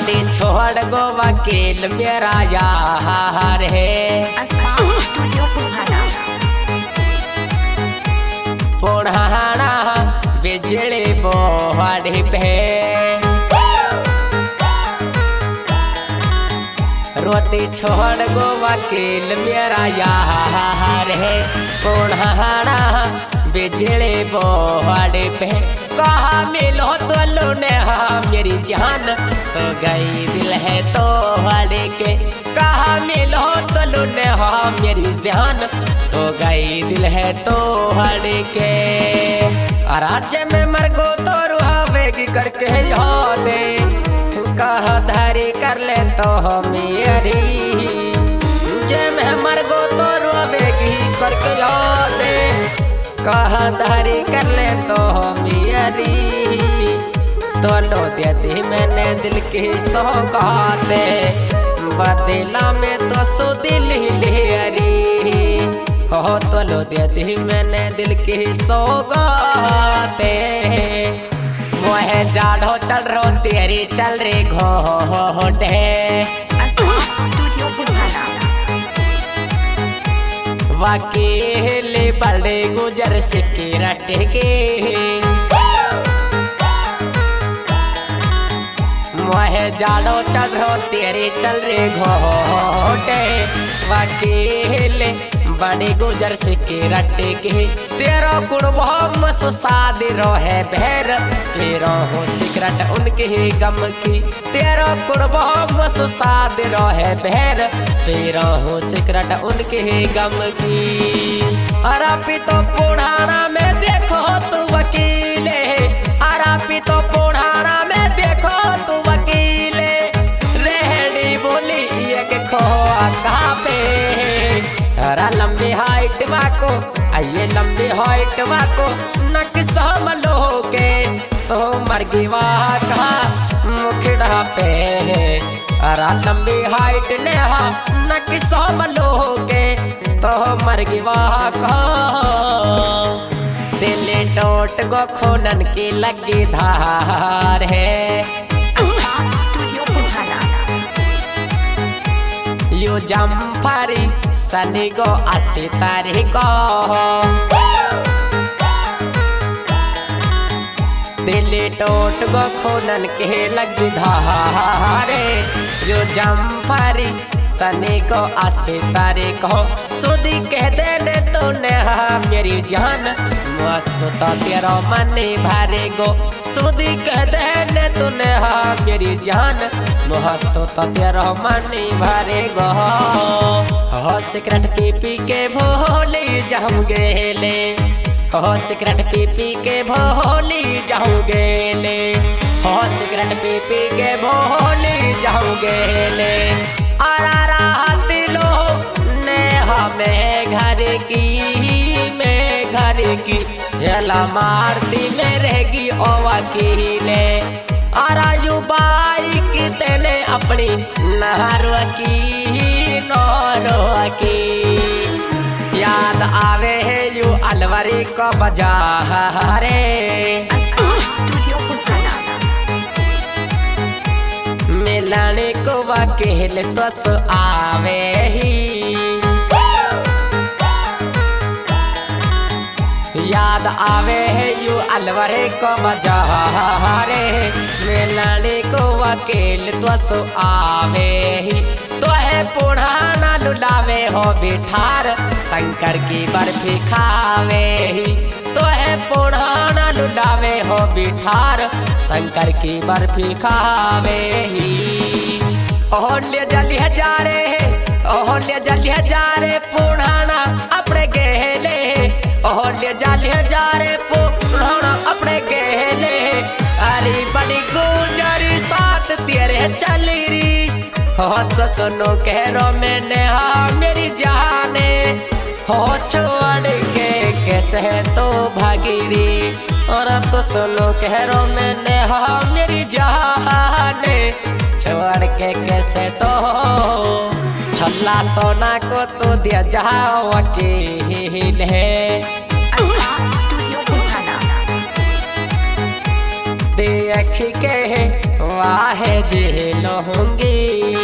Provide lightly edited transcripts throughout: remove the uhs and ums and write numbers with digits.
वाली छोड़ गो वकील मेरा यार है। स्टूडियो पुढ़ाना बिजली बोहड़ी पे रोती छोड़ गो वकील मेरा यार है। पुढ़ाना बिजली बोहड़ी पे कहा मिलो तो लूने मेरी जान तो गई दिल है तो हड़े के। कहा मिलो तो लूने मेरी जान तो गई दिल है तो हड़े के। राज्य में मरगो तो रुहावेगी करके दे कहा धारी कर ले तो मेरी जे में मरगो तो रुहावेगी करके दे कहा धारी कर ले तो मेरी। तो लो दे दी मैंने दिल की सौगाते बदला में तो सो दिल ही लेरी हो। तो लो दे दी मैंने दिल की सौगाते मोहे जाड़ो चल रो तेरी चल रे घोटे। वकील बड़े गुजर सिकरट के मोहे जाड़ो चल रो तेरे चल रे घोटे। वकील बड़े गुजर सिकरट के तेरा गुण बहुत सादी रो है बहर तेरा हो सिकरट उनके ही गम की। तेरा गुण बहुत सादी रो है बहर तेरा हो सिकरट उनके ही गम की। अरापी तो पुढ़ाना में देखो तू वकीले अरापी तो पुढ़ाना में देखो तू वकीले रेहड़ी बोली एक खोआ कहाँ पे। अरा लंबी हाइट वाको आइए लंबी हाइट वाको नक्शा मलो के तो मरगी वाह कहाँ मुखड़ा पे। अरा लंबी हाइट ने नक्शा मलो के तो मरगी वाह कहाँ। दिल टोट गो खूनन की लगी धार है। यो जम्फरी सनी गो अस्सी तारीख दिल टोट गो खूनन के लगी धारे। यो जम्फरी सनी को 80 तारीख हो सुधी कह देने तूने मेरी जान मस्त तेरा मन भरे गो। सुधी कह देने तूने मेरी जान मस्त तेरा मन भरे गो। हो सिगरेट पी पी के भोली जाऊंगे ले हो सिगरेट पी पी के भोली जाऊंगे ले हो सिगरेट पी पी के भोली जाऊंगे ले। दिलो ने हमें घर की हेला मारती में रहेगी ओ वकीले। आरायु बाई की तेने अपनी नहरो की याद आवे है यू अलवरी को बजारे। मिलने को वकील तो आवे ही याद आवे है यू अलवरे को बजारे। मिलने को वकील तो आवे ही तो है पुढ़ाना लुलावे हो बिठार शंकर की बर्फी खावे ही तो है पुढ़ाना लुलावे हो बिठार शंकर की बर्फी खावे ही। ओहले जली हजारे ओहले जली हजारे पुढ़ाना अपने गेले ओहले जली हजारे पुढ़ाना अपने गेले। अरे बड़ी गुजरी साथ तेरे चली री हो तो सुनो कहरो मैंने मेरी जाने हो छोड़ के कैसे तो भागीरी। और तो सुनो कहरो मैंने मेरी जाने छोड़ के कैसे तो छल्ला सोना को तो दिया जाओ वकील है। देख के वाहे जेल होंगी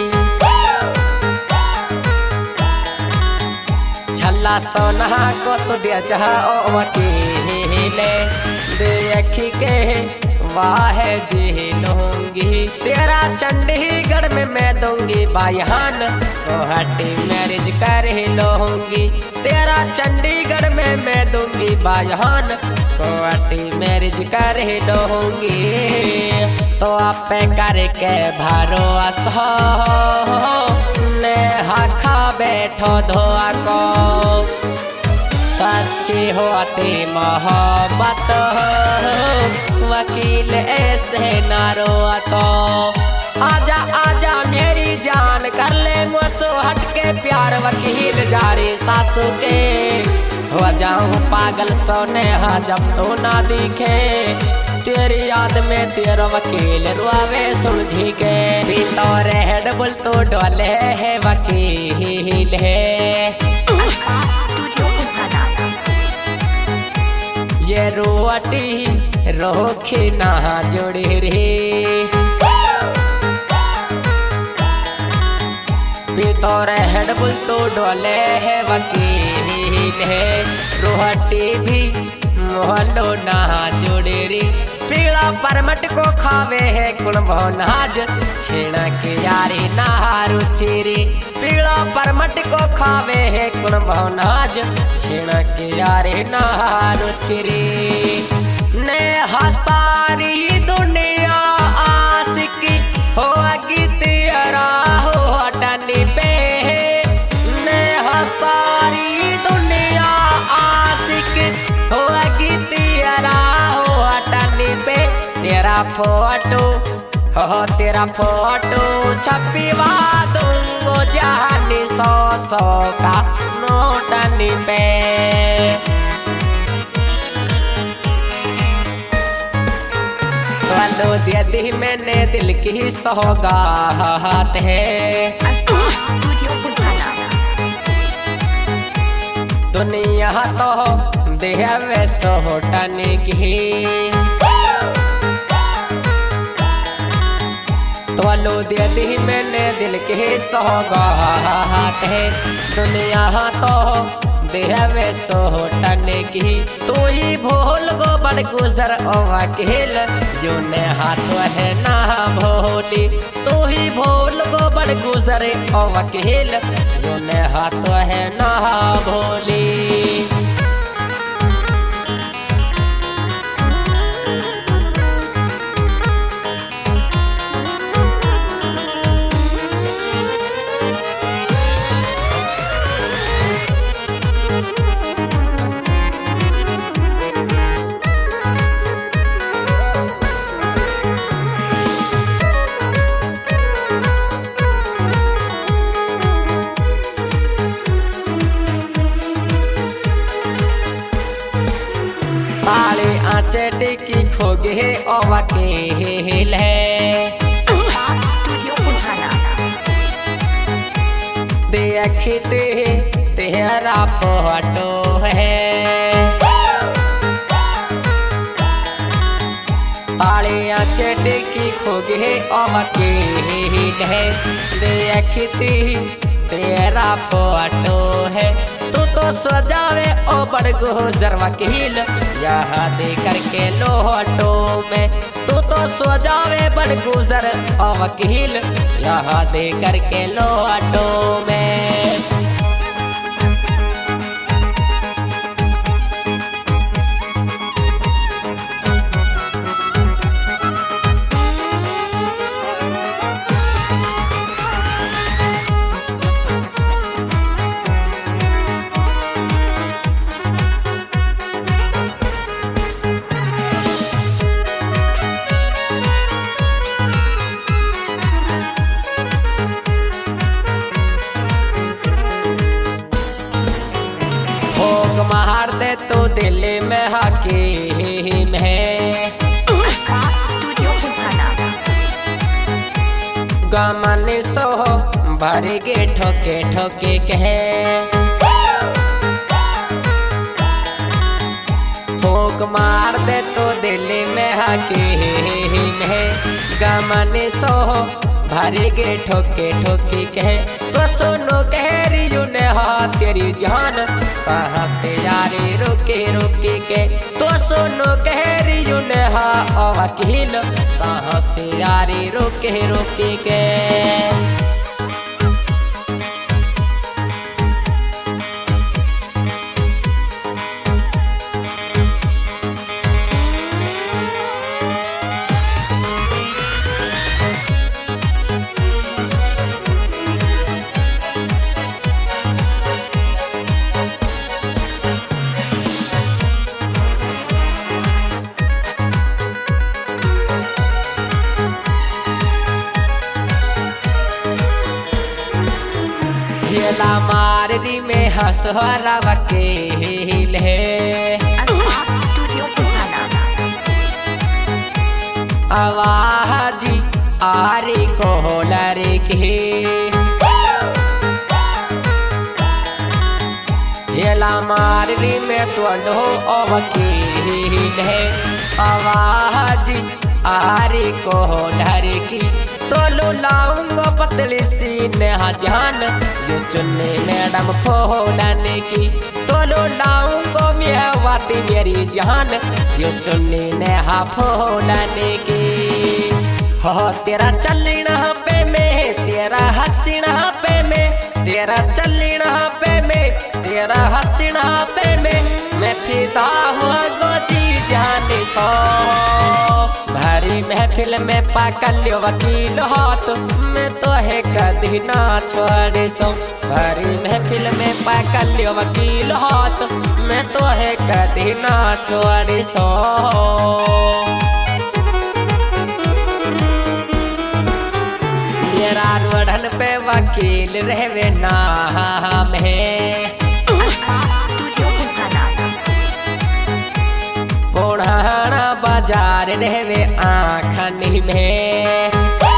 छल्ला सोना को तो दे जा वकील देख के वाहे जेल होंगी तेरा चंडीगढ़ में मैं दूंगी बयान गुवाहाटी मैरिज कर लूंगी तेरा चंडीगढ़ में मैं दूंगी बयान गुवाहाटी मैरिज कर लूंगी तो आप करके भरोसा ने हाखा बैठो धोआ को सच्ची होती मोहब्बत वकील ऐसे ना रोआ तो आजा आजा मेरी जान कर ले मुझसे हट के प्यार वकील जारी सासू के हो जाऊं पागल सोने जब तो ना दिखे तेरी याद में तेरा वकील रुआवे सुलझी के भी तो रेड बुल तो डोले है वकील है ये रोटी रोखे ना जोड़े रे तोरे हेड बुल तो डोले है वकील है रोटी भी मोहल्लो ना जोड़े रे पीला परमट को खावे है कुणबो नाज छेना के यारी नारू चेरी पीला परमट को खावे है कुणबो नाज छेना के यारी नारू चेरी ने हसारी दुनिया आशिकी हो तेरा हो टनी पे ने हसारी दुनिया आशिक हो तेरा हो टनी पे तेरा फोटो छपीवा दूंगो जानी 100 का नोटनी पे वालो दीदी मैंने दिल की सौगात है दुनिया तो देवे सोटने की तो लो दीदी मैंने दिल की सौगात है दुनिया तो देवे सोटने की तू ही भूल गो बड़ गुजर वकील जो ने हाथ है ना भोली तू ही भूल गो बड़ गुजर वकील जो ने हाथ है ना भोली ताले आंचे की खोगे वकील है देखते तेरा फोटो है ताले आंचे की खोगे वकील है देखती तेरा फोटो है तू तो सजावे ओ बड़ गुजर वकील यहाँ दे करके लोटो में तू तो सजावे बड़ गुजर ओ वकील यहाँ दे करके लोटो में मार दे तो दिल में हकीम है गमन सो भर गे ठोके ठोके कहे फूक मार दे तो दिल अकेले में हकीम है गमने सो भरे गे ठोके ठोके कहे तो सुनो कहरी ने हा तेरी जान साहस यारी रुके रुके के तो सुनो कहरी ने हा वकील साहस यारी रुके रुके के हेला मार दी में हसहरा वकील है Asma Studio Purana. आवाजी आरी कोहलर के हेला मार दी में तुंडो वकील है आवाजी आरी कोहलर की तो लाऊंगा पतली सी नेहा जान जो चुन्नी मैडम फोलाने की तो लाऊंगा मियावाती मेरी जान जो चुन्नी नेहा फोलाने की हो तेरा चलना पे में तेरा हसीना पे में तेरा चलना पे में तेरा हसीना पे में मैं फिदा हुआ गोजी जाने सो भारी महफिल में पाकल्यो वकील हाथ मैं तो है कभी ना छोड़े सो भारी महफिल में पाकल्यो वकील हाथ मैं तो है कभी ना छोड़े सो मेरा रोडन पे वकील रहवे नाम है Asma Studio Purana. पुराना बाजार रहवे आखनी में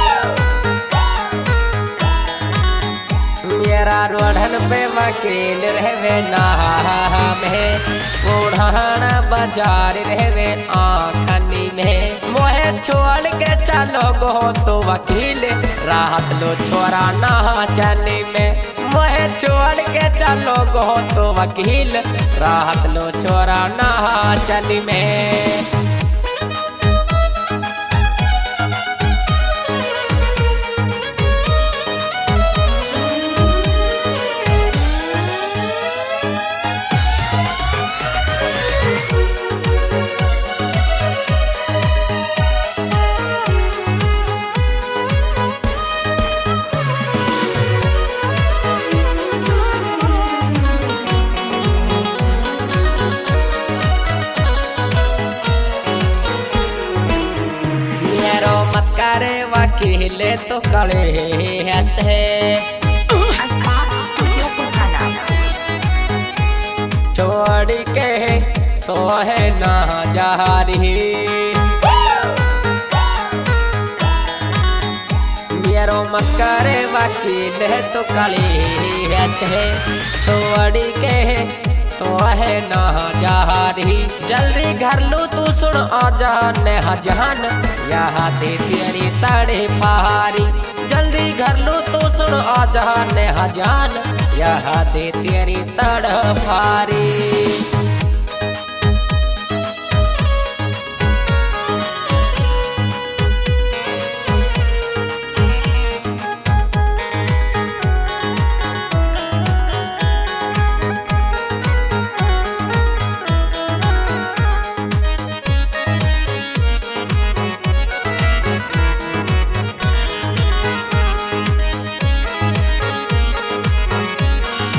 मेरा रोडन पे वकील रहवे नाम है पुराना बाजार रहवे आखनी में मोहे छोड़ के चलो गो तो वकील राहत लो छोरा नाचने में मोहे छोड़ के चलो गो तो वकील राहत लो छोरा नाचने में करे वकील तो करे हंसे Asma Studio Purana. छोड़ के तो है ना जारी मेरो मकर वकील तो करे हंसे छोड़ के तो है ना जारी जल्दी घर लू तू सुन आजा नेहा जान यहाँ दे तेरी साड़े फारी जल्दी घर लू तू सुन आजा नेहा जान यहाँ दे तेरी तड़ फारी